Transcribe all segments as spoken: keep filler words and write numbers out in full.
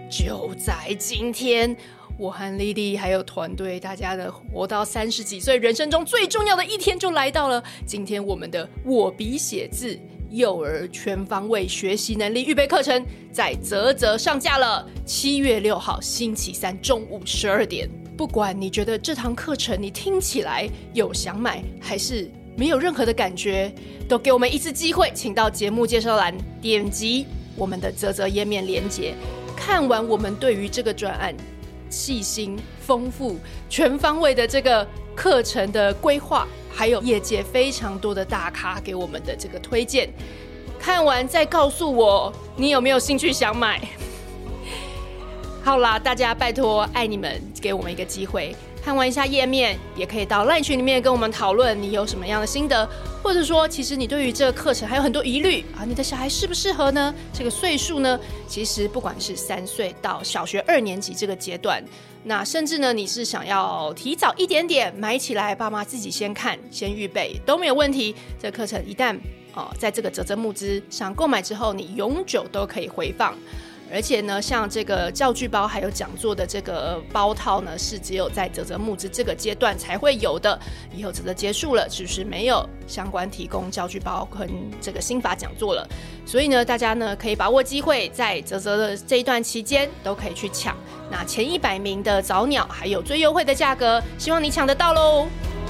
就在今天，我和莉莉还有团队，大家的活到三十几岁，人生中最重要的一天就来到了。今天我们的我笔写字幼儿全方位学习能力预备课程在嘖嘖上架了，七月六号星期三中午十二点。不管你觉得这堂课程你听起来有想买，还是没有任何的感觉，都给我们一次机会，请到节目介绍栏点击我们的嘖嘖页面连结，看完我们对于这个专案细心、丰富、全方位的这个课程的规划，还有业界非常多的大咖给我们的这个推荐，看完再告诉我你有没有兴趣想买。好啦，大家拜托，爱你们，给我们一个机会，看完一下页面，也可以到 LINE 群里面跟我们讨论你有什么样的心得，或者说其实你对于这个课程还有很多疑虑啊，你的小孩适不适合呢？这个岁数呢，其实不管是三岁到小学二年级这个阶段，那甚至呢你是想要提早一点点买起来，爸妈自己先看先预备都没有问题。这个课程一旦、呃、在这个嘖嘖募资上购买之后，你永久都可以回放。而且呢，像这个教具包还有讲座的这个包套呢，是只有在嘖嘖募资这个阶段才会有的，以后嘖嘖结束了就是没有相关提供教具包跟这个心法讲座了。所以呢，大家呢可以把握机会，在嘖嘖的这一段期间都可以去抢，那前一百名的早鸟还有最优惠的价格，希望你抢得到咯。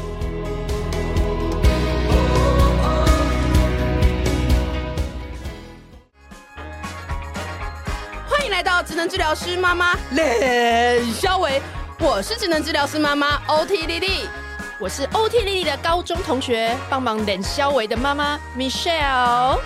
来到职能治疗师妈妈冷肖维，我是职能治疗师妈妈 O T 莉莉， 我是 O T 莉莉的高中同学，帮忙冷肖维的妈妈 Michelle。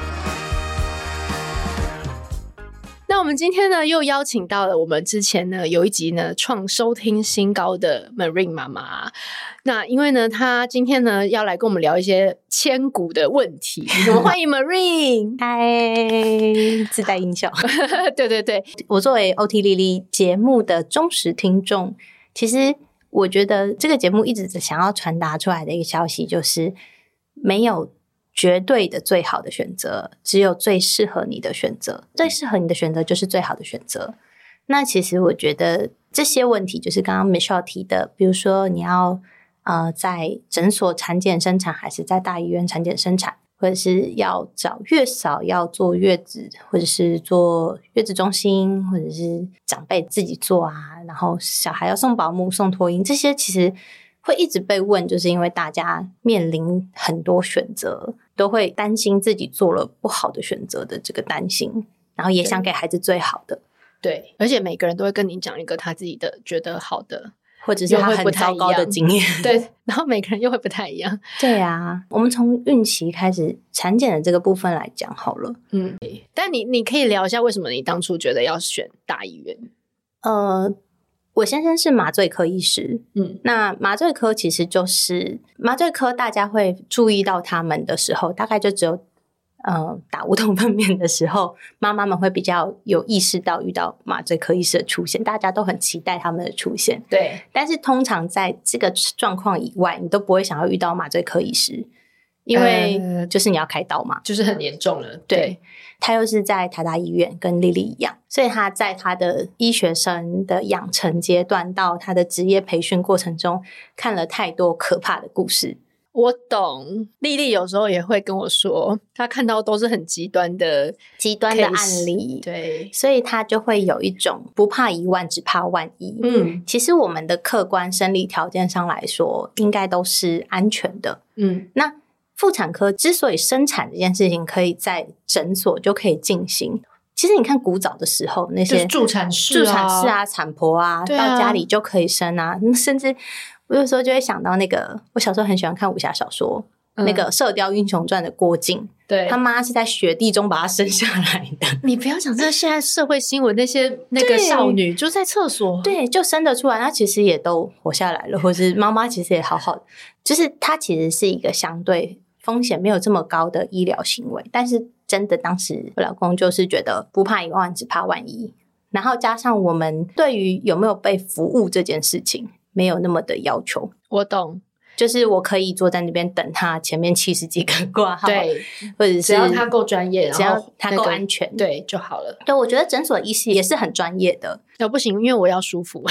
那我们今天呢，又邀请到了我们之前呢有一集呢创收听新高的 Marine 妈妈。那因为呢，她今天呢要来跟我们聊一些千古的问题，我们欢迎 Marine。 嗨，自带音效。 对对对， 我作为 O T 莉莉节目的忠实听众，其实我觉得这个节目一直想要传达出来的一个消息，就是没有绝对的最好的选择，只有最适合你的选择，最适合你的选择就是最好的选择。那其实我觉得这些问题就是刚刚 Michelle 提的，比如说你要呃在诊所产检生产还是在大医院产检生产，或者是要找月嫂要坐月子，或者是做月子中心，或者是长辈自己做啊，然后小孩要送保姆送托婴，这些其实会一直被问，就是因为大家面临很多选择，都会担心自己做了不好的选择的这个担心，然后也想给孩子最好的。 对，而且每个人都会跟你讲一个他自己的觉得好的， 或者是他很糟糕的经验。 对，然后每个人又会不太一样。 对啊，我们从孕期开始产检的这个部分来讲好了。 嗯，但你你可以聊一下为什么你当初觉得要选大医院？ 呃。我先生是麻醉科医师， 嗯， 那麻醉科其实就是麻醉科，大家会注意到他们的时候，大概就只有呃打无痛分娩的时候，妈妈们会比较有意识到遇到麻醉科医师的出现，大家都很期待他们的出现。 对， 但是通常在这个状况以外，你都不会想要遇到麻醉科医师，因为就是你要开刀嘛，呃、 就是很严重了。 对。 对， 他又是在台大医院跟莉莉一样，所以他在他的医学生的养成阶段到他的职业培训过程中，看了太多可怕的故事。 我懂，莉莉有时候也会跟我说，她看到都是很极端的极端的案例， 对， 所以他就会有一种不怕一万，只怕万一。 嗯， 其实我们的客观生理条件上来说，应该都是安全的。 嗯， 那妇产科之所以生产这件事情可以在诊所就可以进行，其实你看古早的时候那些、 就是、助产士、 啊、助产士啊、产婆啊，到家里就可以生啊。甚至我有时候就会想到那个，我小时候很喜欢看武侠小说，嗯、那个《射雕英雄传》的郭靖， 对， 他妈是在雪地中把他生下来的。 你不要讲这现在社会新闻，那些那个少女就在厕所， 对，就生得出来，她其实也都活下来了，或是妈妈其实也好好的，就是她其实是一个相对风险没有这么高的医疗行为，但是真的当时我老公就是觉得不怕一万只怕万一，然后加上我们对于有没有被服务这件事情没有那么的要求。 我懂， 就是我可以坐在那边等他前面七十几个挂号， 对， 或者是只要他够专业， 只要他够那个安全， 对就好了。 对，我觉得诊所医师也是很专业的。 哦，不行，因为我要舒服。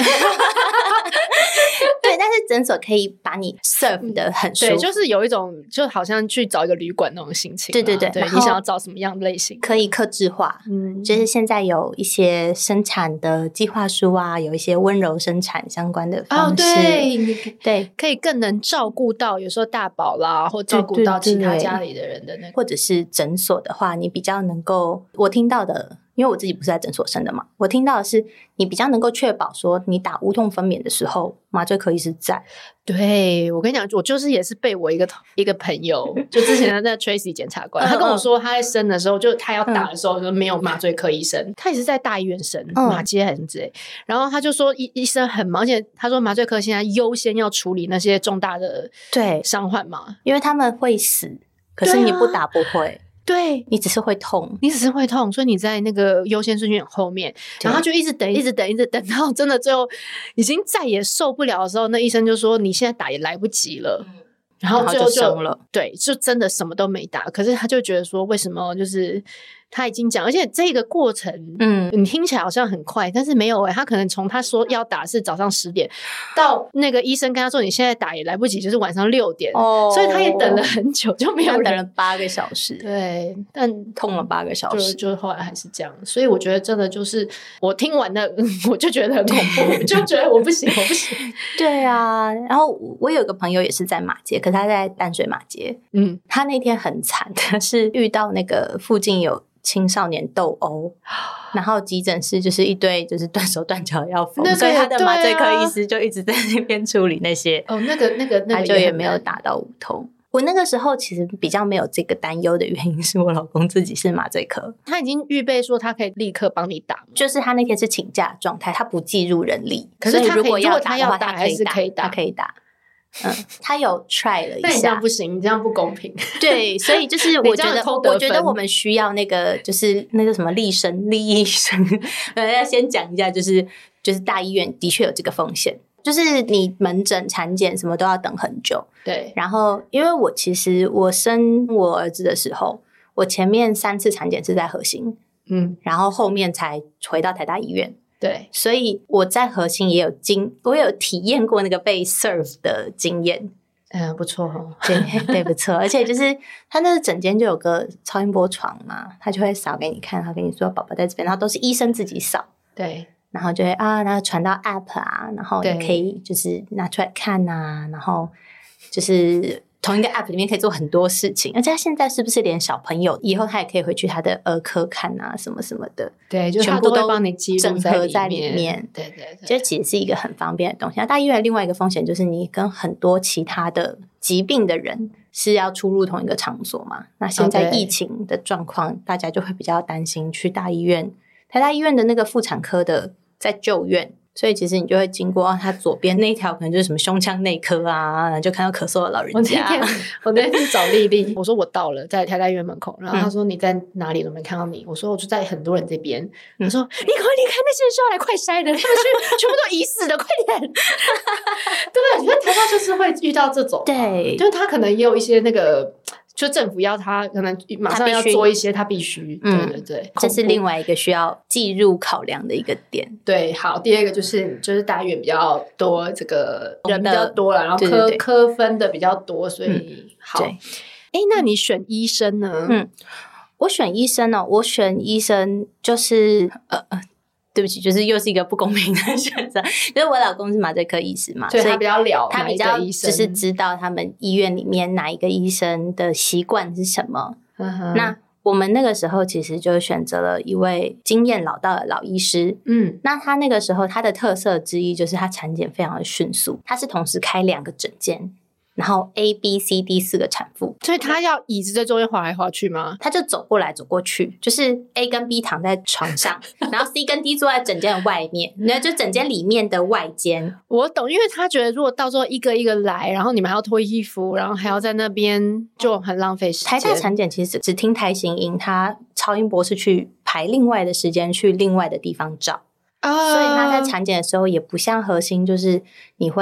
对，但是诊所可以把你 serve 的很舒服， 对，就是有一种就好像去找一个旅馆那种心情。 对对对， 对，你想要找什么样的类型？ 可以客制化，嗯，就是现在有一些生产的计划书啊，有一些温柔生产相关的方式， 哦、对对， 可以更能照顾到有时候大宝啦，或照顾到其他家里的人的那个， 或者是诊所的话，你比较能够，我听到的。因为我自己不是在诊所生的嘛，我听到的是你比较能够确保说你打无痛分娩的时候麻醉科医师在。 对，我跟你讲，我就是也是被我一个一个朋友，就之前的那 Tracy 检察官，他跟我说他在生的时候，就他要打的时候就没有麻醉科医生，他也是在大医院生，马街还是之类，然后他就说医医生很忙，而且他说麻醉科现在优先要处理那些重大的对伤患嘛， 因为他们会死，可是你不打不会。 对， 你只是会痛， 你只是会痛，所以你在那个优先顺序很后面，然后就一直等，一直等，一直等，到真的最后已经再也受不了的时候，那医生就说你现在打也来不及了，嗯、然后最后 就, 就生了，对，就真的什么都没打。可是他就觉得说，为什么就是他已经讲，而且这个过程，嗯，你听起来好像很快，但是没有诶、欸，他可能从他说要打是早上十点，到那个医生跟他说你现在打也来不及，就是晚上六点，哦，所以他也等了很久，就没有人等了八个小时， 对，但痛了八个小时， 就就后来还是这样，所以我觉得真的就是我听完的，我就觉得很恐怖，就觉得我不行，我不行。 对啊，然后我有个朋友也是在马街，可是他在淡水马街，嗯，他那天很惨，他是遇到那个附近有青少年斗殴，然后急诊室就是一堆就是断手断脚要缝，那个、所以他的麻醉科医师就一直在那边处理那些。 哦，那个那个那个他就也没有打到无痛。我那个时候其实比较没有这个担忧的原因是我老公自己是麻醉科， 他已经预备说他可以立刻帮你打， 就是他那天是请假状态，他不计入人力， 可是他如果要打的话， 他可以打， 可以打， 他可以打。嗯，他有 try 了一下， 那你这样不行，你这样不公平。 对，所以就是我觉得，我觉得我们需要那个，就是那个什么立生立医生，呃，要先讲一下，就是就是大医院的确有这个风险，就是你门诊、产检什么都要等很久。 对， 然后因为我其实我生我儿子的时候，我前面三次产检是在核心，嗯，然后后面才回到台大医院。 对， 所以我在核心也有经，我有体验过那个被 serve 的经验， 嗯，不错哦， 对对，不错。而且就是他那个诊间就有个超音波床嘛，他就会扫给你看，他跟你说宝宝在这边，然后都是医生自己扫， 对， 然后就会啊，然后传到 app 啊，然后你可以就是拿出来看啊，然后就是同一个 app 里面可以做很多事情，而且他现在是不是连小朋友以后他也可以回去他的儿科看啊，什么什么的， 对，就全部都帮你整合在里面， 对对对， 这其实是一个很方便的东西。那大医院另外一个风险就是你跟很多其他的疾病的人是要出入同一个场所嘛，那现在疫情的状况，大家就会比较担心去大医院，台大医院的那个妇产科的在旧院。所以其实你就会经过、哦、他左边那一条可能就是什么胸腔内科啊，然后就看到咳嗽的老人家。 我那天我那天找丽丽，我说我到了，在台大医院门口，然后她说你在哪里都没看到你，我说我就在很多人这边，她说你赶快离开，那些人是要来快筛的，他们全全部都已死的，快点。对不对？因为台大就是会遇到这种， 对， 就是他可能也有一些那个。就政府要他可能马上要做一些，他必须，对对对， 这是另外一个需要计入考量的一个点。 对，好，第二个就是就是大医院比较多，这个人比较多了，然后科对对对科分的比较多，所以、嗯、好。哎，那你选医生呢？ 嗯，我选医生哦，我选医生就是呃呃。对不起，就是又是一个不公平的选择。就是我老公是麻醉科医师嘛， 所以他比较了他比较就是知道他们医院里面哪一个医生的习惯是什么。嗯、那我们那个时候其实就选择了一位经验老道的老医师。嗯，那他那个时候他的特色之一就是他产检非常的迅速，他是同时开两个诊间。然后 A B C D 四个产妇， 所以他要椅子在中间滑来滑去吗？ 他就走过来走过去，就是 A 跟 B 躺在床上，然后 C 跟 D 坐在诊间的外面，那就诊间里面的外间。 我懂，因为他觉得如果到时候一个一个来，然后你们还要脱衣服，然后还要在那边，就很浪费时间。 台大产检其实只听胎心音，他超音波是去排另外的时间去另外的地方照。Oh. 所以他在产检的时候也不像核心，就是你会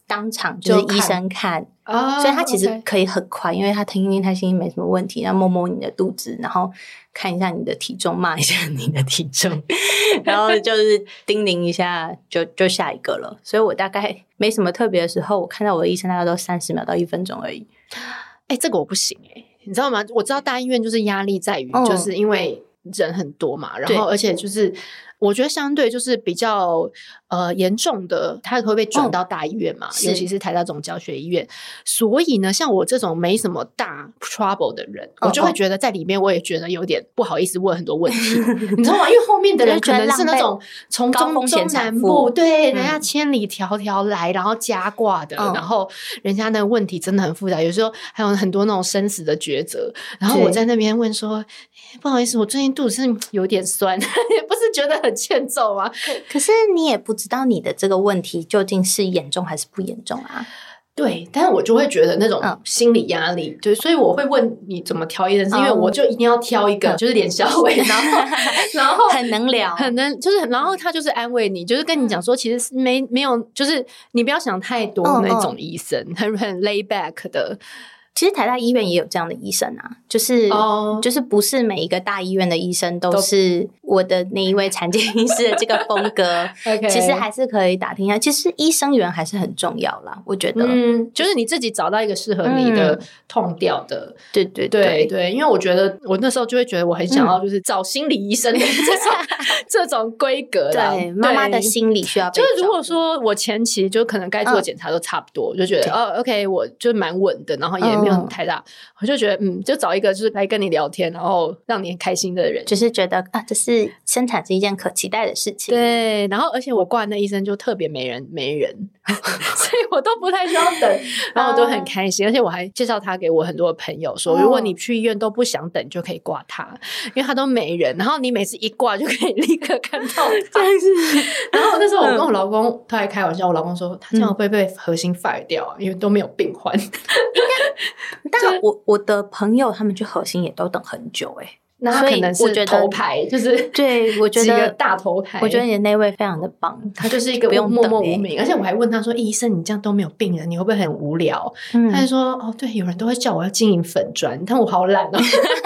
当场就是医生看， 啊， 所以他其实 OK 可以很快，因为他听听他心里没什么问题，然后摸摸你的肚子，然后看一下你的体重，骂一下你的体重，然后就是叮咛一下就就下一个了。所以我大概没什么特别的时候，我看到我的医生大概都三十秒到一分钟而已。 哎、欸，这个我不行哎、欸，你知道吗？我知道大医院就是压力在于， 嗯就是因为人很多嘛，然后而且就是我觉得相对就是比较呃严重的，他会被转到大医院嘛， 是尤其是台大总教学医院。所以呢，像我这种没什么大 trouble 的人， 哦我就会觉得在里面我也觉得有点不好意思问很多问题，你知道吗？因为后面的人可能是那种从中中南部，对，人家千里迢迢来，然后加挂的， 嗯然后人家那个问题真的很复杂，有时候还有很多那种生死的抉择。然后我在那边问说，欸、不好意思，我最近肚子有点酸，也不是觉得很欠揍吗？ 可是你也不知道你的这个问题究竟是严重还是不严重啊。 对，但是我就会觉得那种嗯心理压力，对，所以我会问你怎么挑医生，是因为我就一定要挑一个， 嗯就是脸小伟，然后然后很能聊， 很能，就是然后他就是安慰你，就是跟你讲说，其实是没没有，就是你不要想太多嗯那种医生，很很 lay back 的。 其实台大医院也有这样的医生啊，就是、 oh. 就是不是每一个大医院的医生都是我的那一位产检医师的这个风格。 okay. 其实还是可以打听一下，其实医生缘还是很重要啦，我觉得。 嗯，就是你自己找到一个适合你的痛调的，嗯、 对对对对, 对，因为我觉得我那时候就会觉得我很想要就是找心理医生的这种、嗯、这种规格啦。 对，妈妈的心理需要被就是如果说我前期就可能该做的检查都差不多，嗯、就觉得哦 OK 我就蛮稳的，然后也没有很太大，嗯、我就觉得嗯，就找一个就是来跟你聊天，然后让你很开心的人， 就是觉得啊，这是生产是一件可期待的事情。 对，然后而且我挂那医生就特别没人没人，所以我都不太需要等，然后我都很开心，而且我还介绍他给我很多朋友说，如果你去医院都不想等，就可以挂他，因为他都没人，然后你每次一挂就可以立刻看到他。这样子。然后那时候我跟我老公，他还开玩笑，我老公说他这样会不会被核心 fire 掉啊？因为都没有病患。 但我我的朋友他们去核心也都等很久哎、欸， 那他可能是头牌，就是对，我觉得几个大头牌。 我觉得你的那位非常的棒， 他就是一个默默无名，而且我还问他说：“医生，你这样都没有病人，你会不会很无聊？”嗯、他就说：“哦，对，有人都会叫我要经营粉专，但我好懒哦。”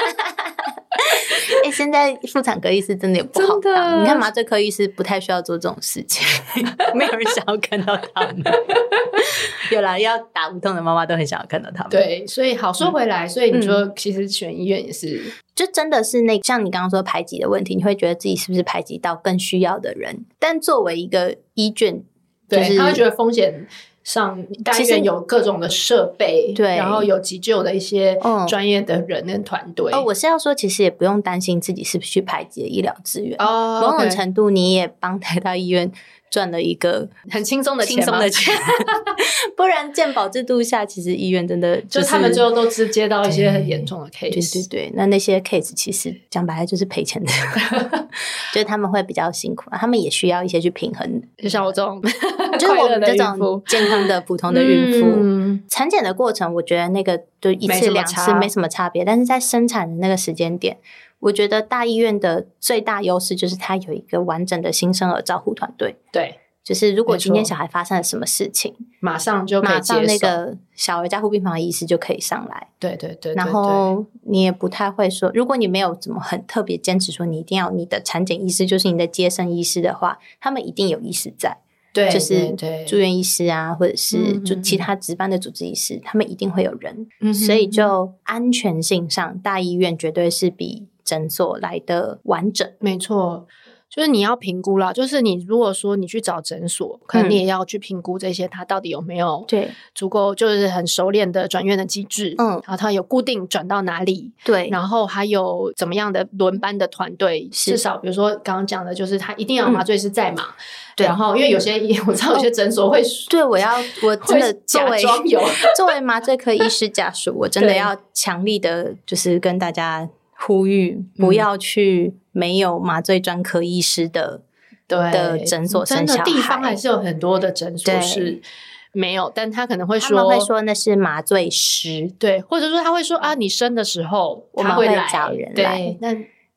哎、欸，现在妇产科医师真的也不好当，你看麻醉科医师不太需要做这种事情，没有人想要看到他们。有啦，要打无痛的妈妈都很想要看到他们。 对，所以好说回来，嗯、所以你说其实选医院也是， 就真的是那像你刚刚说排挤的问题，你会觉得自己是不是排挤到更需要的人？但作为一个医眷，就是对他会觉得风险。上大医院有各种的设备， 对， 然后有急救的一些专业的人跟团队。 哦，我是要说，其实也不用担心自己是不是去排挤医疗资源。 哦， 某种程度你也帮台大医院赚了一个很轻松的钱， 轻松的钱。不然健保制度下，其实医院真的、就是、 就他们最后都直接到一些很严重的 case。 对对对，那那些 case 其实讲白了就是赔钱的，就是他们会比较辛苦，他们也需要一些去平衡。 就像我这种， 就是我们这种健康的普通的孕妇，嗯、产检的过程，我觉得那个就一次两次没什么差别，但是在生产的那个时间点，我觉得大医院的最大优势就是它有一个完整的新生儿照护团队。 对。 就是如果今天小孩发生了什么事情， 马上就可以接手， 马上那个小儿加护病房的医师就可以上来。 对对 对, 对， 然后你也不太会说，如果你没有怎么很特别坚持说你一定要你的产检医师就是你的接生医师的话，他们一定有医师在。 对， 就是住院医师啊，或者是就其他值班的主治医师，嗯、他们一定会有人，嗯、所以就安全性上，大医院绝对是比诊所来的完整。 没错。就是你要评估啦，就是你如果说你去找诊所，可能你也要去评估这些，他到底有没有对足够就是很熟练的转院的机制， 嗯， 然后他有固定转到哪里， 对， 然后还有怎么样的轮班的团队，至少比如说刚刚讲的，就是他一定要麻醉师在嘛，嗯、对，然后因为有些我知道有些诊所会， 对我要我真的作为假装有作为麻醉科医师家属，我真的要强力的，就是跟大家呼吁不要去没有麻醉专科医师的、嗯、的诊所生小孩。 真的地方还是有很多的诊所是没有，但他可能会说他们会说那是麻醉师， 对，或者说他会说啊，你生的时候我们会找人来， 对，那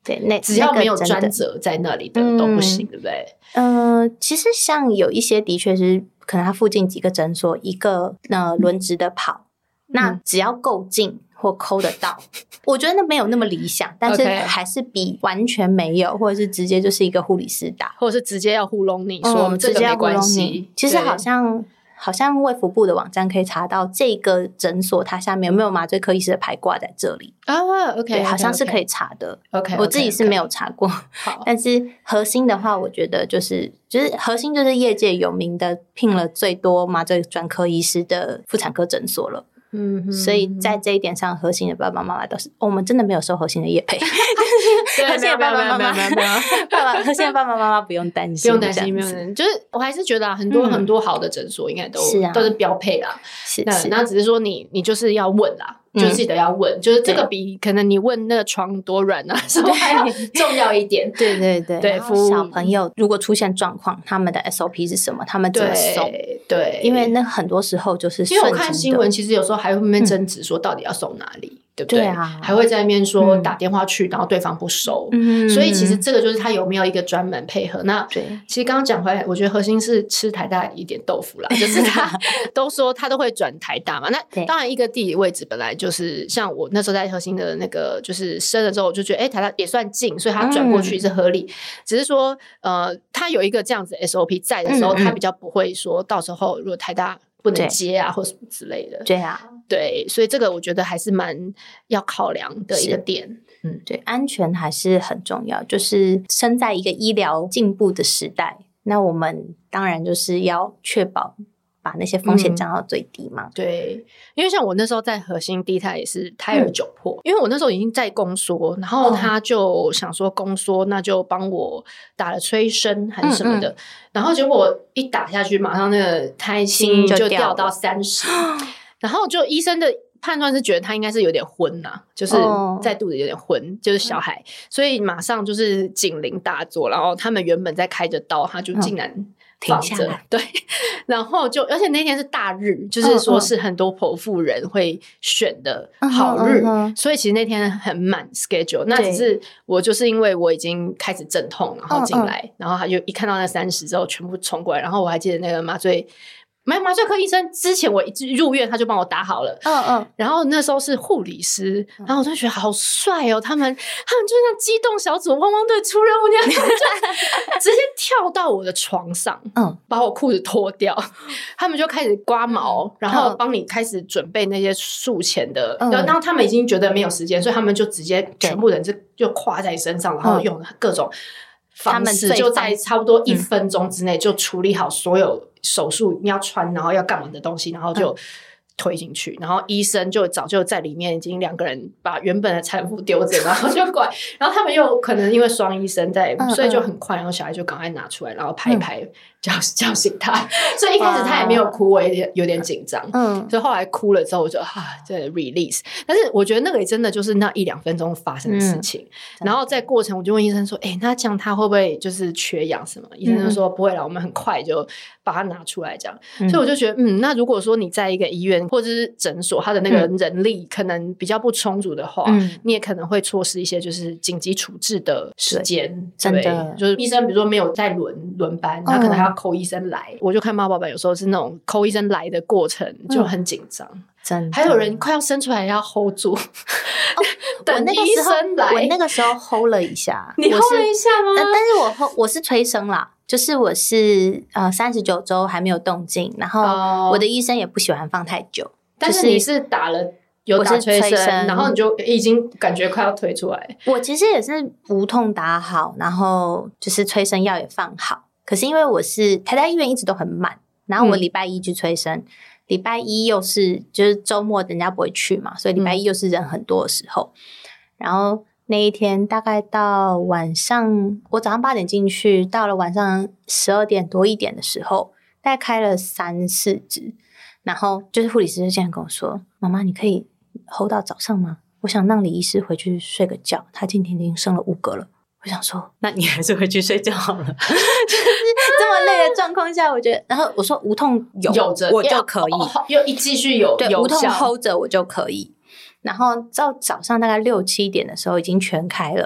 对，那只要没有那个真的专责在那里的、嗯、都不行，对不对？ 呃，其实像有一些的确是可能它附近几个诊所一个呃轮值的跑、嗯、那只要够近或抠得到我觉得那没有那么理想，但是还是比完全没有或者是直接就是一个护理师打， 或者是直接要糊弄你说、嗯、这个没关系。 其实好像好像卫福部的网站可以查到这个诊所它下面有没有麻醉科医师的牌挂在这里啊、oh, OK， 对，好像是可以查的。 OK， 我自己是没有查过。 好， 但是核心的话，我觉得就是就是核心就是业界有名的聘了最多麻醉专科医师的妇产科诊所了。嗯，所以在这一点上，核心的爸爸妈妈都是、哦、我们真的没有收核心的业配。核心的爸爸妈妈，爸爸核心的爸爸妈妈不用担心， 不用担心，不用担心。就是我还是觉得、啊、很多、嗯、很多好的诊所应该都是、啊、都是标配啦。 是， 那是那只是说你你就是要问啦。就记得要问、嗯、就是这个比可能你问那个床多软啊什么还要重要一点。 对对对对， 小朋友如果出现状况，他们的 S O P 是什么，他们怎么送？ 对， 因为那很多时候就是因为我看新闻其实有时候还会面面争执说到底要送哪里、嗯、对不对？ 对啊， 还会在那边说打电话去、嗯、然后对方不收、嗯、所以其实这个就是他有没有一个专门配合。那对， 其实刚刚讲回来我觉得核心是吃台大一点豆腐啦，就是他都说他都会转台大嘛。那当然一个地理位置本来就是像我我那时候在核心的那个就是生了之后，我就觉得哎、欸，台大也算近，所以他转过去是合理、嗯、只是说呃，他有一个这样子 S O P 在的时候、嗯嗯、他比较不会说到时候如果台大不能接啊或什么之类的。 对啊， 对，所以这个我觉得还是蛮要考量的一个点。 嗯，对，安全还是很重要，就是生在一个医疗进步的时代，那我们当然就是要确保把那些风险降到最低嘛、 嗯、对，因为像我那时候在核心第一胎也是胎儿窘迫、嗯、因为我那时候已经在宫缩，然后他就想说宫缩那就帮我打了催生还是什么的、嗯嗯、然后结果一打下去马上那个胎心就掉到三十，然后就医生的判断是觉得他应该是有点昏啊，就是在肚子有点昏、哦、就是小孩、嗯、所以马上就是警铃大作，然后他们原本在开着刀，他就竟然、嗯停下来， 对，然后就而且那天是大日，就是说是很多剖腹人会选的好日、嗯嗯、所以其实那天很满 schedule。 那只是我就是因为我已经开始阵痛然后进来、嗯嗯、然后他就一看到那三十之后全部冲过来，然后我还记得那个麻醉麻麻醉科医生之前我一入院他就帮我打好了，嗯嗯，然后那时候是护理师，然后我就觉得好帅哦，他们他们就像机动小组汪汪队出任务那样，就直接跳到我的床上，嗯，把我裤子脱掉，他们就开始刮毛，然后帮你开始准备那些术前的，嗯、然后他们已经觉得没有时间，所以他们就直接全部人就就跨在你身上，然后用各种方式，就在差不多一分钟之内就处理好所有手术你要穿然后要干嘛的东西，然后就推进去、嗯、然后医生就早就在里面已经两个人把原本的产妇丢着，然后就管然后他们又可能因为双医生在、嗯、所以就很快，然后小孩就赶快拿出来然后拍一拍、嗯、叫叫醒他，所以一开始他也没有哭，我也有点紧张，嗯，所以后来哭了之后我就啊这 release， 但是我觉得那个也真的就是那一两分钟发生的事情、嗯、然后在过程我就问医生说哎、欸，那这样他会不会就是缺氧什么，医生就说、嗯、不会啦，我们很快就把它拿出来这样、嗯、所以我就觉得嗯，那如果说你在一个医院或者是诊所他的那个人力可能比较不充足的话、嗯、你也可能会错失一些就是紧急处置的时间， 真的就是医生比如说没有在轮轮班，他可能还要扣医生来、嗯、我就看妈宝版有时候是那种扣医生来的过程就很紧张、嗯真的还有人快要生出来要 hold 住、哦、等医生来， 我那个时候 hold 了一下， 你 hold 了一下吗？ 呃、但是我 hold 我是催生啦，就是我是呃三十九周还没有动静，然后我的医生也不喜欢放太久、哦就是、但是你是打了有打催生，然后你就已经感觉快要推出来。 我其实也是无痛打好，然后就是催生药也放好，可是因为我是台大医院一直都很满，然后我礼拜一去催生、嗯礼拜一又是就是周末人家不会去嘛，所以礼拜一又是人很多的时候、嗯、然后那一天大概到晚上我早上八点进去，到了晚上十二点多一点的时候大概开了三四支，然后就是护理师就这样跟我说，妈妈你可以 hold 到早上吗？我想让李医师回去睡个觉，他今天已经生了五个了。我想说那你还是回去睡觉好了就是这么累的状况下我觉得，然后我说无痛有有着我就可以又一继续有对无痛 hold 着我就可以，然后到早上大概六七点的时候已经全开了，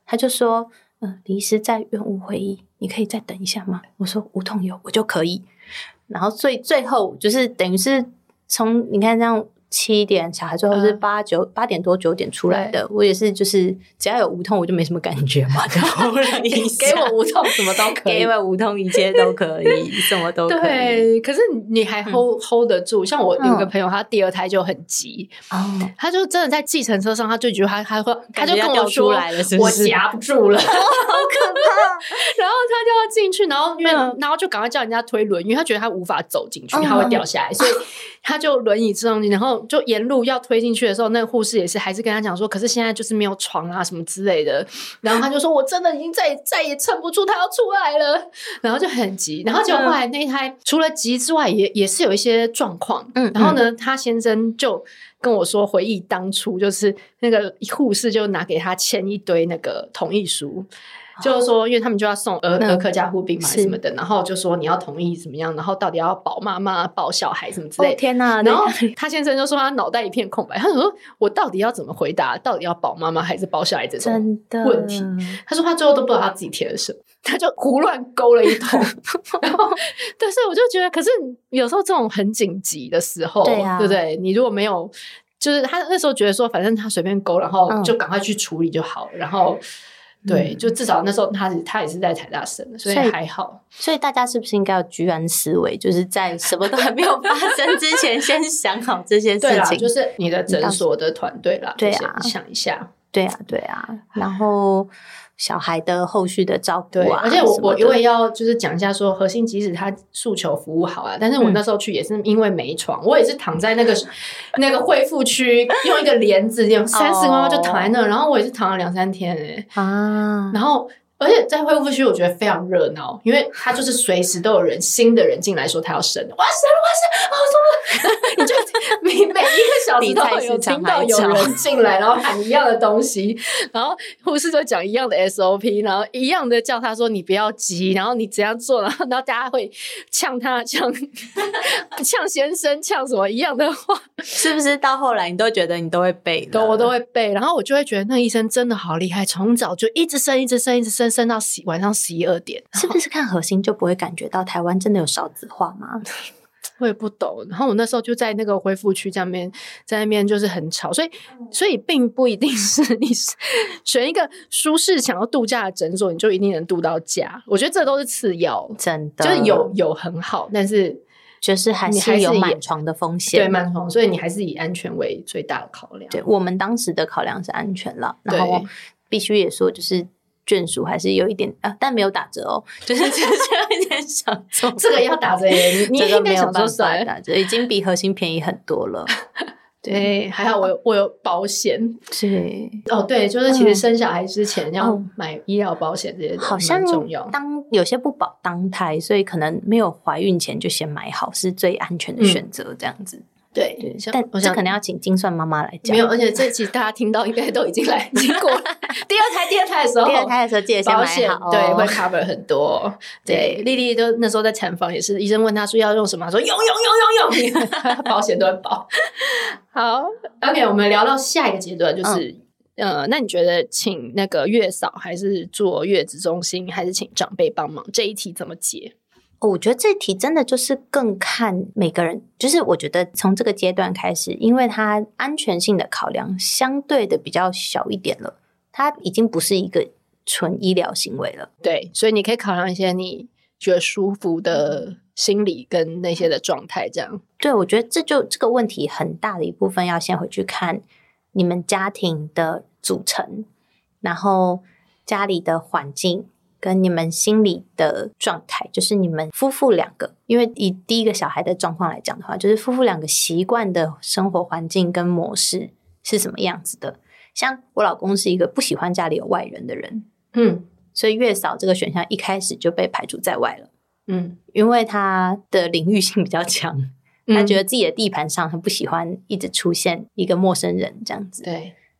他就说嗯，李医师在院务会议，你可以再等一下吗？我说无痛有我就可以。然后最最后就是等于是从你看这样七点，小孩最后是八九八点多九点出来的，我也是就是只要有无痛我就没什么感觉嘛，就给给我无痛什么都可以， 给我无痛一切都可以，什么都可以。 对，可是你还 hold、嗯、hold 得住。像我有个朋友，他第二胎就很急，嗯、他就真的在计程车上，他就觉得他他会，他就跟我说来了是不是， 我夹不住了， 好可怕。 然后他就要进去，然后因为、嗯、然后就赶快叫人家推轮，因为他觉得他无法走进去，嗯、他会掉下来，所以他就轮椅上去，然后就沿路要推进去的时候，那个护士也是还是跟他讲说，可是现在就是没有床啊什么之类的，然后他就说我真的已经再再也撑不住，他要出来了，然后就很急，然后结果后来那一胎除了急之外，也也是有一些状况，嗯，然后呢，他先生就跟我说回忆当初就是那个护士就拿给他签一堆那个同意书。就是说因为他们就要送儿儿科加护病嘛什么的，然后就说你要同意怎么样，然后到底要保妈妈保小孩什么之类的、 哦、天哪。 然后他先生就说他脑袋一片空白，他说我到底要怎么回答到底要保妈妈还是保小孩这种问题，他说他最后都不知道他自己填了什么，他就胡乱勾了一通然后但是我就觉得可是有时候这种很紧急的时候，对啊，对不对？你如果没有就是他那时候觉得说反正他随便勾然后就赶快去处理就好了、嗯、然后对，就至少那时候他他也是在台大生的，所以还好。 所以大家是不是应该有居安思危，就是在什么都还没有发生之前先想好这些事情。对啦， 就是你的诊所的团队啦，对啊，想一下。 对啊，对啊。然后小孩的后续的照顾啊， 而且我我因为要就是讲一下说，核心即使他诉求服务好啊，但是我那时候去也是因为没床，嗯、我也是躺在那个那个恢复区，用一个帘子，有三四个妈妈就躺在那，然后我也是躺了两三天哎、欸、啊，然后。而且在恢复区我觉得非常热闹，因为他就是随时都有人新的人进来说他要生了，我要生了我要生了，你就每每一个小时都会有听到有人进来然后喊一样的东西，然后护士就讲一样的 S O P， 然后一样的叫他说你不要急，然后你怎样做，然后然后大家会呛他呛呛先生呛什么一样的话， 是不是到后来你都觉得你都会背的？ 对，我都会背，然后我就会觉得那医生真的好厉害，从早就一直生一直生一直生生到晚上十一二点， 是不是看核心就不会感觉到台湾真的有少子化吗？ 我也不懂。然后我那时候就在那个恢复区在那边，在那边就是很吵，所以所以并不一定是你选一个舒适想要度假的诊所，你就一定能度到假。我觉得这都是次要， 真的就是有有很好，但是就是还是有满床的风险， 对满床，所以你还是以安全为最大的考量。 对，我们当时的考量是安全了，然后必须也说就是。眷属还是有一点啊，但没有打折哦，就是只是有一点小众。 这个要打折耶，你应该想说算打折，已经比核心便宜很多了。 对，还好我有我有保险。 对， 哦，对，就是其实生小孩之前要买医疗保险这些， 好像重要。 当有些不保当胎，所以可能没有怀孕前就先买好，是最安全的选择，这样子。嗯对， 对，但这可能要请精算妈妈来讲。 没有，而且这期大家听到应该都已经来经过了。第二胎，第二胎的时候， 第二胎的时候记得先买好、哦， 对，会 cover 很多。对，丽丽都那时候在产房也是，医生问她说要用什么，她说用用用用用，保险都会保。好 ，OK， 我们聊到下一个阶段，就是、嗯、呃，那你觉得请那个月嫂还是做月子中心，还是请长辈帮忙？这一题怎么解？ 我觉得这题真的就是更看每个人，就是我觉得从这个阶段开始，因为它安全性的考量相对的比较小一点了，它已经不是一个纯医疗行为了。 对，所以你可以考量一些你觉得舒服的心理跟那些的状态这样。 对，我觉得这就这个问题很大的一部分要先回去看你们家庭的组成，然后家里的环境跟你们心理的状态，就是你们夫妇两个，因为以第一个小孩的状况来讲的话，就是夫妇两个习惯的生活环境跟模式是什么样子的。像我老公是一个不喜欢家里有外人的人，嗯，所以月嫂这个选项一开始就被排除在外了，嗯，因为他的领域性比较强，他觉得自己的地盘上很不喜欢一直出现一个陌生人这样子， 对。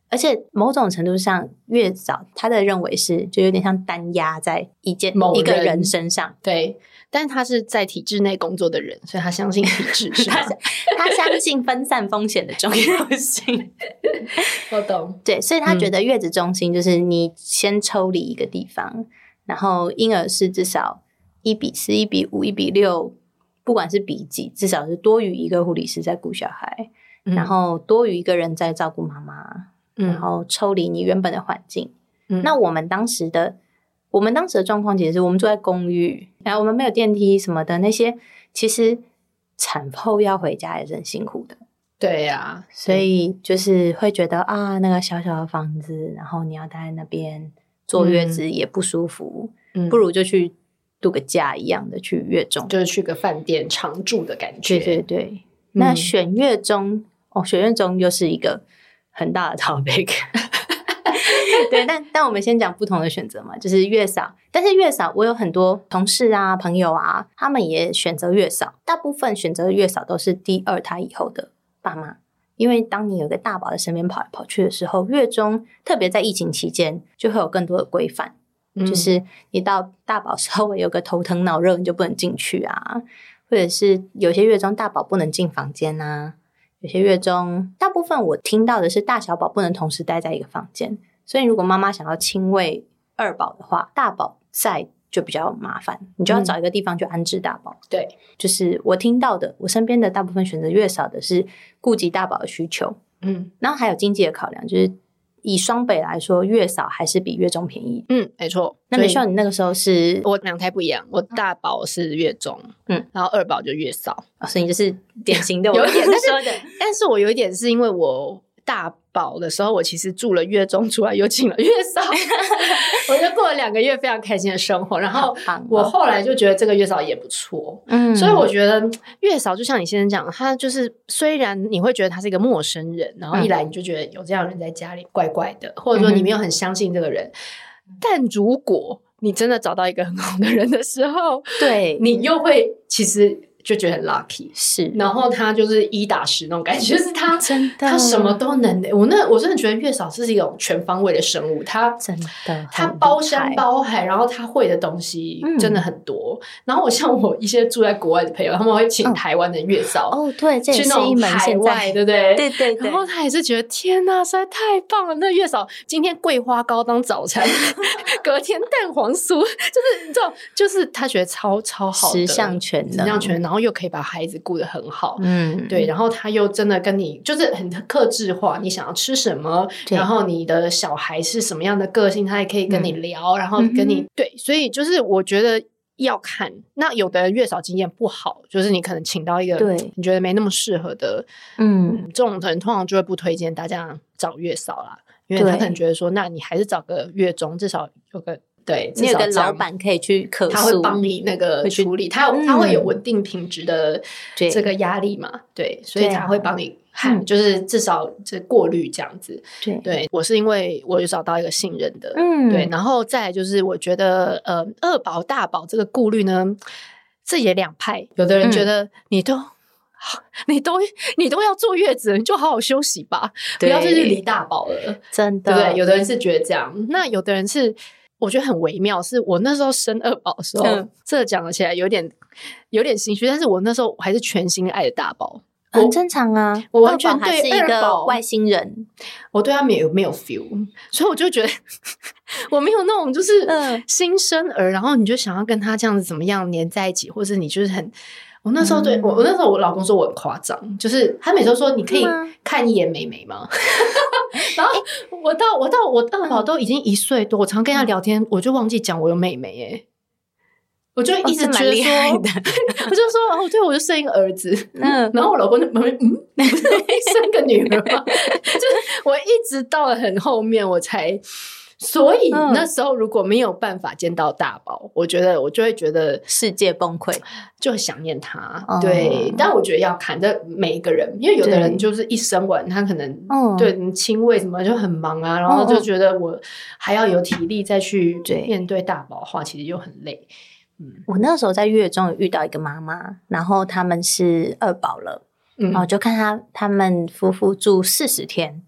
而且某种程度上，月嫂他的认为是就有点像单压在一件一个人身上， 对。但是他是在体制内工作的人，所以他相信体制是他他相信分散风险的重要性。 我懂， 对，所以他觉得月子中心就是你先抽离一个地方，嗯、然后婴儿室至少一比四、一比五、一比六，不管是比几，至少是多于一个护理师在顾小孩，嗯、然后多于一个人在照顾妈妈，嗯、然后抽离你原本的环境。嗯、那我们当时的。我们当时的状况其实是我们住在公寓，然后我们没有电梯什么的，那些其实产后要回家也是很辛苦的。 对呀、啊， 所以就是会觉得啊，那个小小的房子，然后你要待在那边坐月子也不舒服，嗯、不如就去度个假一样的去月中， 就是去个饭店常住的感觉。 对对对，嗯、那选月中哦，选月中又是一个很大的 topic。对，但但我们先讲不同的选择嘛，就是月嫂。但是月嫂，我有很多同事啊、朋友啊，他们也选择月嫂。大部分选择月嫂都是第二胎以后的爸妈，因为当你有一个大宝在身边跑来跑去的时候，月中特别在疫情期间，就会有更多的规范，嗯、就是你到大宝稍微有个头疼脑热，你就不能进去啊，或者是有些月中大宝不能进房间啊，有些月中大部分我听到的是大小宝不能同时待在一个房间。所以如果妈妈想要亲喂二宝的话，大宝在就比较麻烦，你就要找一个地方去安置大宝。 嗯、对， 就是我听到的，我身边的大部分选择月嫂的是顾及大宝的需求，嗯，然后还有经济的考量，就是以双北来说，月嫂还是比月中便宜。 嗯，没错。 那美秀，你那个时候是我两胎不一样，我大宝是月中，嗯，然后二宝就月嫂， 哦、所以你就是典型的有一点但说的， 但是我有一点是因为我。大宝的时候，我其实住了月中，出来又请了月嫂，我就过了两个月非常开心的生活。然后我后来就觉得这个月嫂也不错，嗯，所以我觉得月嫂就像你先生讲，他就是虽然你会觉得他是一个陌生人，然后一来你就觉得有这样的人在家里怪怪的，或者说你没有很相信这个人，嗯、但如果你真的找到一个很好的人的时候， 对你又会其实。就觉得很 lucky， 是， 然后他就是一打十那种感觉，就是他真的， 他什么都能的。我那我真的觉得月嫂是一种全方位的生物，他真的， 他包山包海，然后他会的东西真的很多。嗯、然后我像我一些住在国外的朋友，他们会请台湾的月嫂， 哦，对，这也是一门海外，对不对？ 对对对。 然后他也是觉得天哪，实在太棒了！那月嫂今天桂花糕当早餐，隔天蛋黄酥，就是你知道，就是他觉得超超好的， 十项全能， 十项全能，然后又可以把孩子顾得很好，嗯，对，然后他又真的跟你就是很客制化，你想要吃什么，然后你的小孩是什么样的个性，他也可以跟你聊，嗯、然后跟你、嗯、对，所以就是我觉得要看，那有的月嫂经验不好，就是你可能请到一个对你觉得没那么适合的，嗯，嗯这种人通常就会不推荐大家找月嫂啦，因为他可能觉得说，那你还是找个月中，至少有个。对， 你有个老板可以去客诉， 他会帮你那个处理，他有、嗯、他会有稳定品质的这个压力嘛？对，所以他会帮你看，就是至少这过滤这样子。对，对我是因为我有找到一个信任的，嗯，对，然后再来就是我觉得呃，二宝大宝这个顾虑呢，这也两派，有的人觉得你都。嗯你都你都要坐月子，你就好好休息吧，不要再去理大宝了， 真的。 对不对？有的人是觉得这样，那有的人是。我觉得很微妙，是我那时候生二宝的时候，嗯、这讲起来有点有点心虚，但是我那时候还是全心爱的大宝， 很正常啊。 我完全对是一个外星人， 我对他没有没有 feel， 所以我就觉得我没有那种就是新生儿，然后你就想要跟他这样子怎么样黏在一起，或是你就是很。我那时候对、嗯、我我那时候我老公说我很夸张，就是他每次都说你可以看一眼妹妹吗？然后我到我到我二宝都已经一岁多，我常跟他聊天，我就忘记讲我有妹妹耶。我就一直觉得说，哦、我就说哦，对，我就生一个儿子，嗯，然后我老公就嗯，不是生个女儿吗？就是我一直到了很后面我才。所以、嗯、那时候如果没有办法见到大宝，我觉得我就会觉得世界崩溃， 就想念他。哦、对，但我觉得要看这每一个人，因为有的人就是一生完，他可能、嗯、对亲喂什么就很忙啊，然后就觉得我还要有体力再去面对大宝的话，其实就很累。 嗯，我那时候在月中有遇到一个妈妈，然后他们是二宝了，嗯、然后就看他他们夫妇住四十天。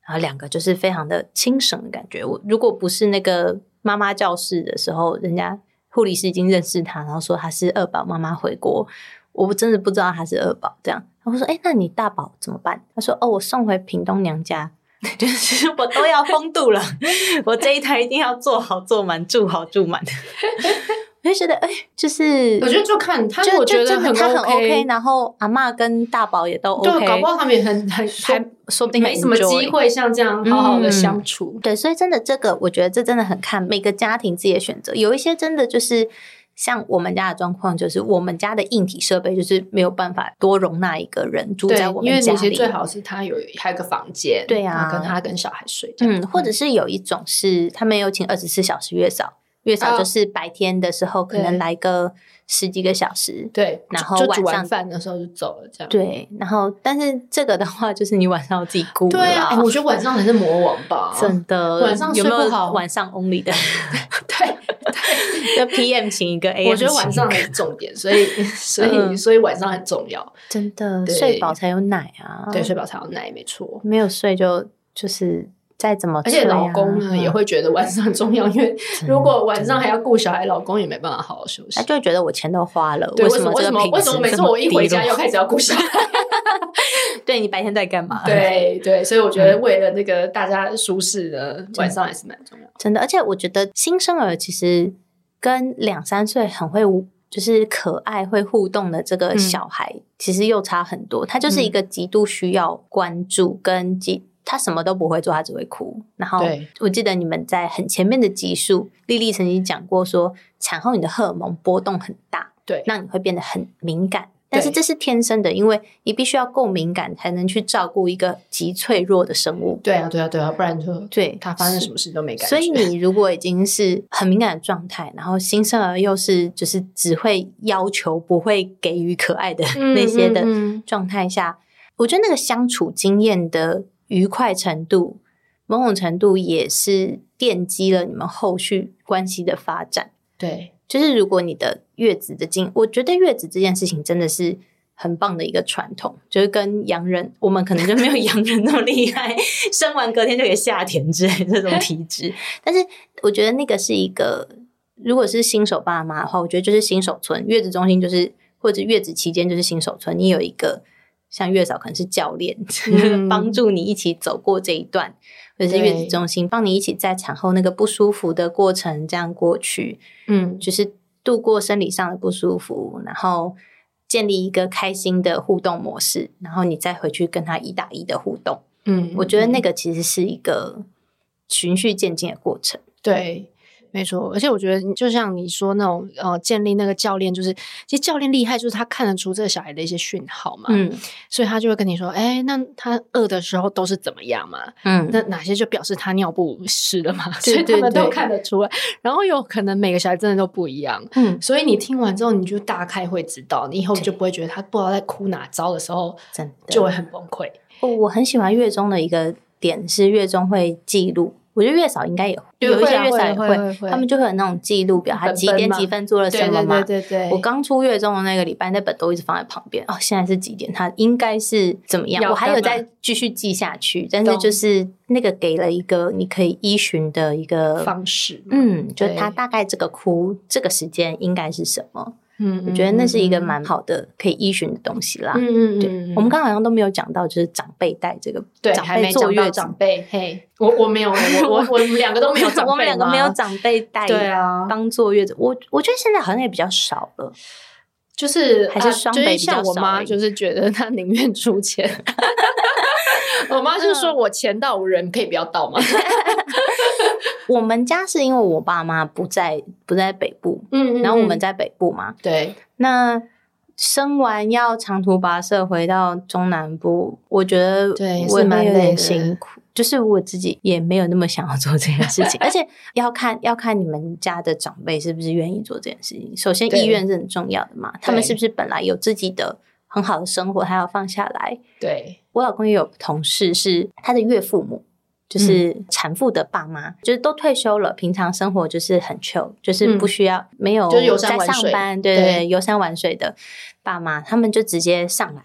然后两个就是非常的轻省的感觉。我如果不是那个妈妈教室的时候，人家护理师已经认识他，然后说他是二宝妈妈回国，我真的不知道他是二宝这样。然后我说哎，那你大宝怎么办？他说哦，我送回屏东娘家。就是我都要风度了，我这一胎一定要做好做满，住好住满。我就觉得哎、欸，就是我觉得就看他， 就我觉得很他很 OK，, OK 然后阿嬷跟大宝也都 OK， 对，搞不好他们也很很还说不定没什么机会像这样好好的相处、 嗯。对，所以真的这个，我觉得这真的很看每个家庭自己的选择，有一些真的就是像我们家的状况，就是我们家的硬体设备就是没有办法多容纳一个人住在我们家里， 因为其实最好是他有还有个房间， 对啊， 跟他跟小孩睡这样。 嗯，或者是有一种是他们有请二十四小时月嫂。月嫂就是白天的时候可能来个十几个小时， 对， 然后晚上煮完饭的时候就走了，这样。 对，然后但是这个的话，就是你晚上要自己顾了。 对啊、欸，我觉得晚上才是魔王吧， 真的。 晚上睡不好， 有没有晚上 only 的？ 对对，就 P M 请一个 A M， 我觉得晚上才是重点，所以所以、嗯、所以晚上很重要， 真的，睡饱才有奶啊。 对，睡饱才有奶，没错， 没有睡就就是。再怎么、啊、 而且老公呢、嗯、也会觉得晚上很重要，因为如果晚上还要顾小孩，老公也没办法好好休息。 他就会觉得我钱都花了， 对， 为什么为什么为什么每次我一回家又开始要顾小孩？ 对，你白天在干嘛？ 对对，所以我觉得为了那个大家舒适的、嗯、晚上还是蛮重要的。 真的，而且我觉得新生儿其实跟两三岁很会就是可爱会互动的这个小孩、嗯、其实又差很多，他就是一个极度需要关注跟极他什么都不会做，他只会哭。然后我记得你们在很前面的集数，丽丽曾经讲过说，产后你的荷尔蒙波动很大， 对， 让你会变得很敏感。但是这是天生的，因为你必须要够敏感，才能去照顾一个极脆弱的生物。 对啊，对啊，对啊，不然就对他发生什么事都没感觉。 所以你如果已经是很敏感的状态，然后新生儿又是就是只会要求不会给予可爱的那些的状态下，嗯嗯嗯我觉得那个相处经验的愉快程度某种程度也是奠基了你们后续关系的发展。 对， 就是如果你的月子的经我觉得月子这件事情真的是很棒的一个传统，就是跟洋人我们可能就没有洋人那么厉害生完隔天就可以下田之类这种体质但是我觉得那个是一个如果是新手爸妈的话，我觉得就是新手村月子中心，就是或者月子期间就是新手村，你有一个像月嫂可能是教练帮、嗯、助你一起走过这一段，或者是月子中心帮你一起在产后那个不舒服的过程这样过去，嗯，就是度过生理上的不舒服，然后建立一个开心的互动模式，然后你再回去跟他一打一的互动。嗯，我觉得那个其实是一个循序渐进的过程。 对，没错，而且我觉得就像你说那种呃，建立那个教练，就是其实教练厉害，就是他看得出这个小孩的一些讯号嘛，嗯，所以他就会跟你说，哎，那他饿的时候都是怎么样嘛，嗯，那哪些就表示他尿布湿了嘛，所以他们都看得出来。然后有可能每个小孩真的都不一样，嗯，所以你听完之后，你就大概会知道，你以后就不会觉得他不知道在哭哪招的时候，真的就会很崩溃。 哦，我很喜欢月中的一个点是月中会记录。我觉得月嫂应该也有一些月嫂也会，会会他们就会有那种记录表，他几点几分做了什么嘛。 对对 对, 对, 对， 我刚出月中的那个礼拜，那本都一直放在旁边。哦，现在是几点？他应该是怎么样？我还有再继续记下去，但是就是那个给了一个你可以依循的一个方式。 嗯，就他大概这个哭这个时间应该是什么？嗯，我觉得那是一个蛮好的可以依循的东西啦。嗯嗯对，我们刚刚好像都没有讲到，就是长辈带这个， 对， 长辈坐月子， 长辈。嘿，我我没有，我我我们两个都没有长辈， 我们两个没有长辈带， 对啊， 当坐月子。我我觉得现在好像也比较少了， 就是还是双倍比较少、 啊就是、像我妈就是觉得她宁愿出钱。我妈就说我钱到人可以不要到吗？ 我们家是因为我爸妈不在不在北部，嗯, 嗯, 嗯，然后我们在北部嘛， 对。 那生完要长途跋涉回到中南部，我觉得对我也蛮累的，辛苦。就是我自己也没有那么想要做这件事情，而且要看要看你们家的长辈是不是愿意做这件事情。首先意愿是很重要的嘛，他们是不是本来有自己的很好的生活，他要放下来。 对， 我老公也有同事是他的岳父母。就是产妇的爸妈、嗯、就是都退休了，平常生活就是很 chill， 就是不需要、嗯、没有在上班，对对对，游山玩水的爸妈，他们就直接上来，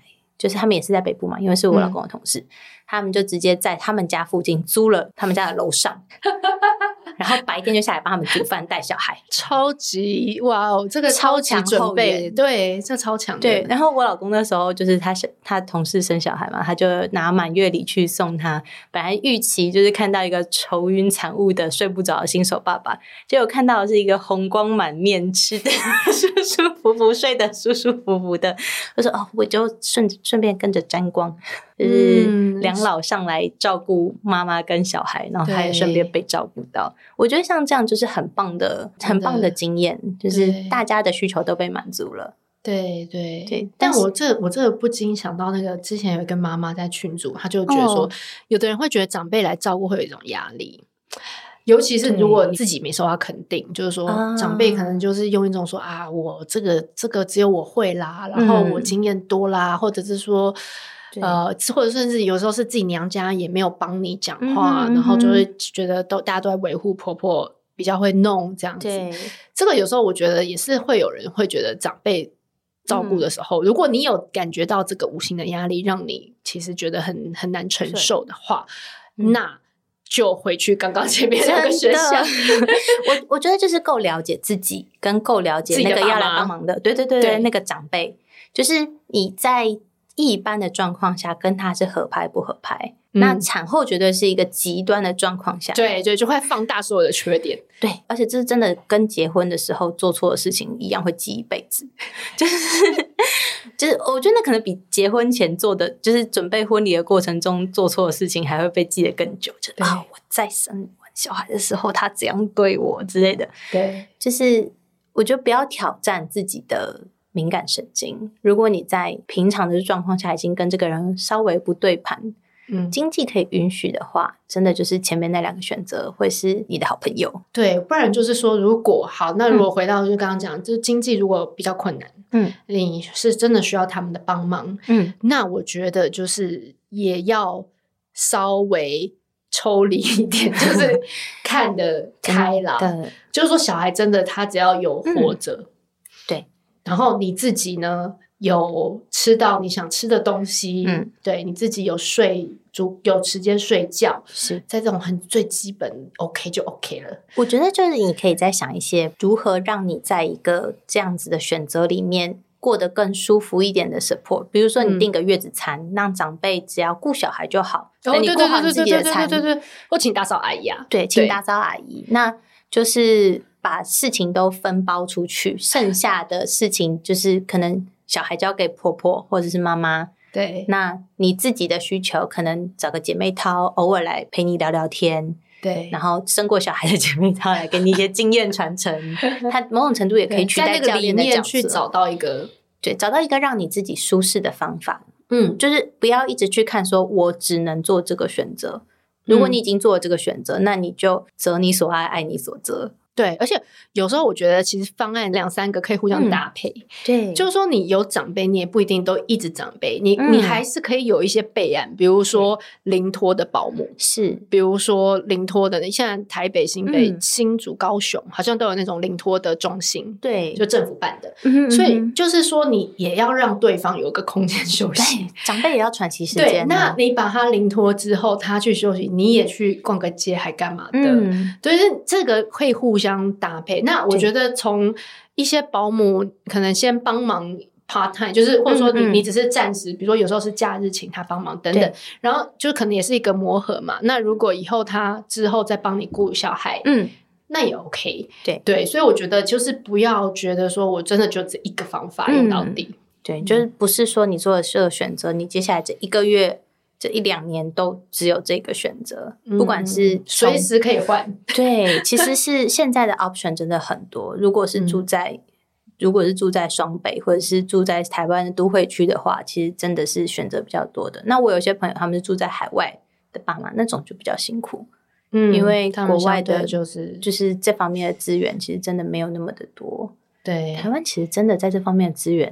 就是他们也是在北部嘛，因为是我老公的同事，嗯、他们就直接在他们家附近租了他们家的楼上。然后白天就下来帮他们煮饭带小孩， 超级哇哦，这个超强准备，对，这超强的。 对，然后我老公那时候就是他他同事生小孩嘛，他就拿满月礼去送他。本来预期就是看到一个愁云惨雾的睡不着的新手爸爸，结果看到的是一个红光满面、吃的舒舒服服、睡得舒舒服服的。我说哦，我就顺顺便跟着沾光，就是两老上来照顾妈妈跟小孩，然后他也顺便被照顾到。我觉得像这样就是很棒的很棒的经验，就是大家的需求都被满足了。 对对对，但我这我这不禁想到那个之前有一个妈妈在群组，她就觉得说、哦、有的人会觉得长辈来照顾会有一种压力，尤其是如果你自己没受到肯定，就是说长辈可能就是用一种说啊我这个这个只有我会啦，然后我经验多啦、嗯、或者是说呃，或者甚至有时候是自己娘家也没有帮你讲话、嗯、然后就会觉得都大家都在维护婆婆比较会弄这样子。对，这个有时候我觉得也是会有人会觉得长辈照顾的时候、嗯、如果你有感觉到这个无形的压力让你其实觉得很很难承受的话、嗯、那就回去刚刚前面那个选项我我觉得就是够了解自己跟够了解那个要来帮忙的，对对对对，那个长辈就是你在一般的状况下跟他是合拍不合拍、嗯、那产后绝对是一个极端的状况下， 对对，就会放大所有的缺点。 对，而且这是真的跟结婚的时候做错的事情一样会记一辈子就是就是我觉得那可能比结婚前做的就是准备婚礼的过程中做错的事情还会被记得更久，就啊我在生完小孩的时候他怎样对我之类的。 对， 就是我觉得不要挑战自己的敏感神经，如果你在平常的状况下已经跟这个人稍微不对盘，嗯，经济可以允许的话，真的就是前面那两个选择会是你的好朋友。 对，不然就是说如果好，那如果回到就刚刚讲、嗯、就是经济如果比较困难，嗯，你是真的需要他们的帮忙，嗯，那我觉得就是也要稍微抽离一点就是看得开啦就是说小孩真的他只要有活着、嗯然后你自己呢有吃到你想吃的东西，嗯，对，你自己有睡足有时间睡觉，是在这种很最基本 OK 就 OK 了。 我觉得就是你可以再想一些如何让你在一个这样子的选择里面过得更舒服一点的 support， 比如说你订个月子餐、嗯、让长辈只要顾小孩就好，等、哦、你顾好你自己的餐， 对对对对对对，或请打扫阿姨啊， 对，请打扫阿姨，那就是把事情都分包出去，剩下的事情就是可能小孩交给婆婆或者是妈妈， 对， 那你自己的需求可能找个姐妹淘偶尔来陪你聊聊天， 对， 然后生过小孩的姐妹淘来给你一些经验传承它某种程度也可以取代教练的角色， 去找到一个对，找到一个让你自己舒适的方法。嗯，就是不要一直去看说我只能做这个选择，如果你已经做了这个选择、嗯、那你就择你所爱，爱你所择。 对，而且有时候我觉得其实方案两三个可以互相搭配、嗯、 对， 就是说你有长辈你也不一定都一直长辈，你、嗯、你还是可以有一些备案，比如说临托的保姆， 是比如说临托的现在台北新北、嗯、新竹高雄好像都有那种临托的中心， 对， 就政府办的、嗯、所以就是说你也要让对方有一个空间休息， 长辈也要喘息时间、啊、 对，那你把他临托之后他去休息，你也去逛个街还干嘛的、嗯、对，这个会互相搭配。那我觉得从一些保姆可能先帮忙 part time， 就是或者说你、嗯嗯、你只是暂时比如说有时候是假日请他帮忙等等，然后就可能也是一个磨合嘛，那如果以后他之后再帮你顾小孩，嗯，那也 OK。 对对，所以我觉得就是不要觉得说我真的就只一个方法用到底、嗯、 对，就是不是说你做的这个选择你接下来这一个月这一两年都只有这个选择、嗯、不管是随时可以换， 对，其实是现在的 option 真的很多，如果是住在、嗯、如果是住在双北或者是住在台湾的都会区的话，其实真的是选择比较多的。那我有些朋友他们是住在海外的爸妈，那种就比较辛苦，嗯，因为国外的就是就是这方面的资源其实真的没有那么的多。 对， 台湾其实真的在这方面的资源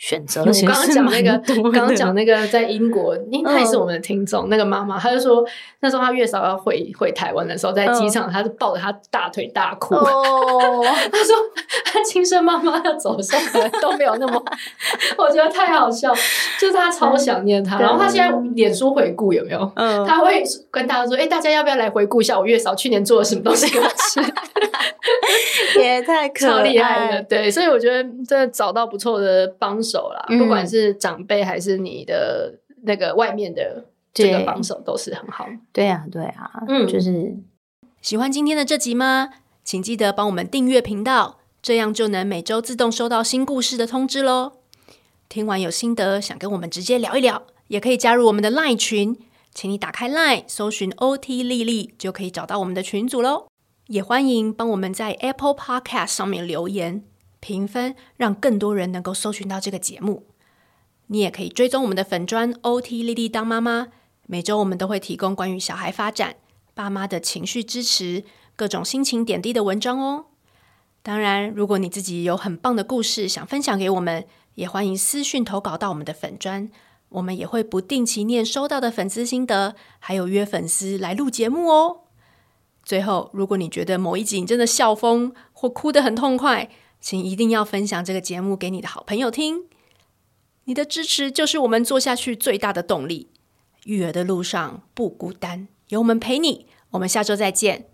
选择我其实刚刚讲那个， 是蛮多的刚刚讲那个在英国，因为他也是我们的听众，嗯、那个妈妈，她就说那时候她月嫂要回回台湾的时候，在机场，她、嗯、就抱着她大腿大哭。哦，她说她亲生妈妈要走的时候，可能都没有那么，我觉得太好笑，就是她超想念她。嗯、然后她现在脸书回顾有没有？嗯，她会跟大家说：“哎、欸，大家要不要来回顾一下我月嫂去年做了什么东西给我吃？” 也太可爱， 超厉害的，对，所以我觉得真的找到不错的帮手啦，嗯、不管是长辈还是你的那个外面的这个帮手都是很好。 对啊，对啊，嗯，就是喜欢今天的这集吗？请记得帮我们订阅频道，这样就能每周自动收到新故事的通知咯。听完有心得，想跟我们直接聊一聊，也可以加入我们的 LINE 群，请你打开 LINE 搜寻 O T 丽丽，就可以找到我们的群组咯。也欢迎帮我们在 Apple Podcast 上面留言评分，让更多人能够搜寻到这个节目。你也可以追踪我们的粉专 O T 丽丽当妈妈，每周我们都会提供关于小孩发展、爸妈的情绪支持、各种心情点滴的文章哦。当然，如果你自己有很棒的故事想分享给我们，也欢迎私讯投稿到我们的粉专，我们也会不定期念收到的粉丝心得，还有约粉丝来录节目哦。最后，如果你觉得某一集你真的笑疯或哭得很痛快，请一定要分享这个节目给你的好朋友听。你的支持就是我们做下去最大的动力。育儿的路上不孤单，有我们陪你。我们下周再见，